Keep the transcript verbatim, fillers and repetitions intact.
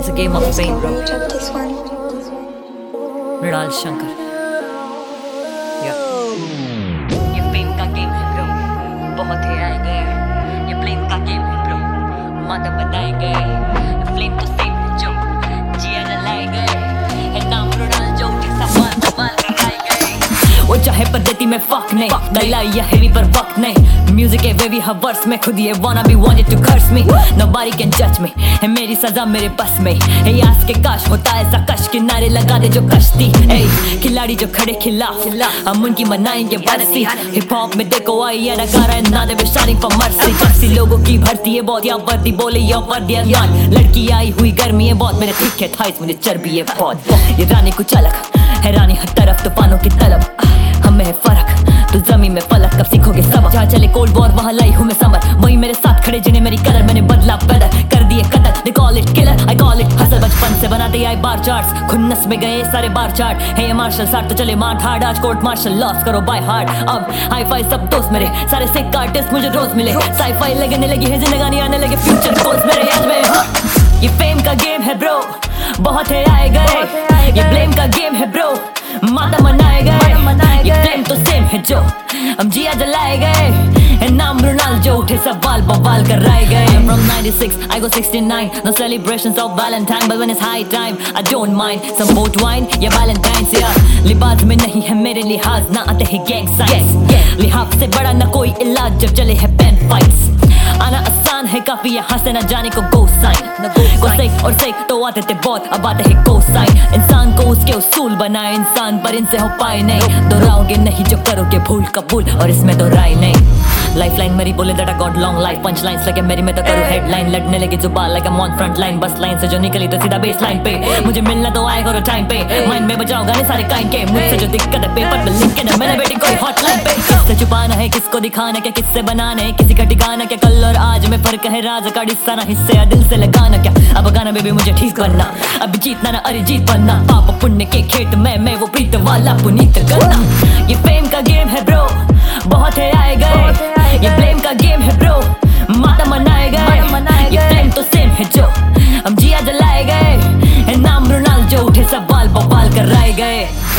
It's a game of fame, bro. Mrinal Shankar. ये fame का game है ब्रो, बहुत ही आए गए। ये फ्लेम का गेम है ब्रो, माता बनाए गए। फ्लेम तो सेम है जो जिया जलाए गए। है नाम मृणाल जो सवाल सवाल कराए गए। वो चाहे पर देती मैं फक नहीं, गलाई या हेवी पर वक्त नहीं। म्यूजिक है वेवी हर वर्स में, खुद ये wanna be wanted to curse me. Nobody can judge me, है मेरी सजा मेरे बस में। है यास के काश होता ऐसा कश, किनारे लगा दे जो कश्ती। ए खिलाड़ी जो खड़े खिलाफ, हम उनकी मनाएंगे बरसी। हिप हॉप में देखो आई ये नगारा है ना, they sharing for mercy. Jersey लोगों की भर्ती है बहुत, या वर्दी बोले या वर्दी अज्ञान। लड़की आई हुई गर्मी है बहुत, मेरे तीखे थाइस मुझे चर्बी है बहुत। ये रानी कुछ अलग है, रानी हर तरफ तूफानों की तलब। हमें है फर्क तो जमीन में फलक, कब सीखोगे सबक। जहाँ चले कोल्ड वॉर वहाँ लाई हूँ मैं समर। वही मेरे साथ खड़े जिन्हें मेरी कदर, मैंने बदला पैदा कर दिए कदर। They call it killer, I call it hustle। बचपन से बनाते आए बार चार्ट्स, खुन्नस में गए सारे बार चार्ट। है ये मार्शल आर्ट तो चले मार हार्ड, आज कोर्ट मार्शल लॉस करो बाय हार्ट। अब हाई फाई सब दोस्त मेरे, सारे सिक आर्टिस्ट मुझे रोज मिले। साई फाई लगने लगी है जिंदगानी, आने लगे फ्यूचर गोल्स मेरे आज में। हाँ। ये फेम का गेम है ब्रो, बहुत है आए गए। ये ब्लेम का गेम है ब्रो, माता मनाए गए। ये फ्लेम तो सेम है जो हम जिया जलाए गए। है नाम मृणाल जो उठे सवाल बवाल कराए गए। I'm from ninety-six, I go sixty-nine. No celebrations of Valentine, but when it's high time, I don't mind some boat wine या Valentine's yeah। लिबास में नहीं है मेरे लिहाज, ना आते हैं गैंग साइंस। लिहाज से बड़ा ना कोई इलाज जब चले है पेन फाइट्स। आना आसान है काफी, यहाँ से ना जाने को गो साइन। को सेक और सेक तो आते थे बहुत, अब आते हैं को साइन। इंसान को उसके उसूल बनाए इंसान, पर इनसे हो पाए नहीं। दोहराओगे नहीं जो करोगे भूल कबूल, और इसमें तो राय नहीं। लाइफ लाइन मेरी बोले that I got long life. Punch lines लगे मेरी, मैं तो करूँ हेडलाइन। लड़ने लगे जुबान like I'm on front line। बस लाइन से जो निकली तो सीधा बेस लाइन पे। मुझे मिलना तो आएगा और टाइम पे, माइंड में बजाओ गाने सारे काइन के। मुझसे जो दिक्कत है पेपर पे लिख के ना, मैंने बेटी कोई हॉटलाइन पे। किससे छुपाना है किसको दिखाना, क्या किससे बनाना है किसी का ठिकाना। क्या कल और आज में फर्क है, राज का डिस्सा ना हिस्से या दिल से लगाना। क्या अब गाना बेबी मुझे ठीक बनना, अब जीतना ना अरे जीत बनना। पाप पुण्य के खेत में मैं वो प्रीत वाला पुनीत करना। ये फेम का गेम है ब्रो, बहुत है आए गए। ये ब्लेम का गेम है ब्रो, माता मनाए गए। ये फ्लेम तो सेम है जो हम जिया जलाए गए। है नाम मृणाल जो उठे सवाल बवाल कराए गए।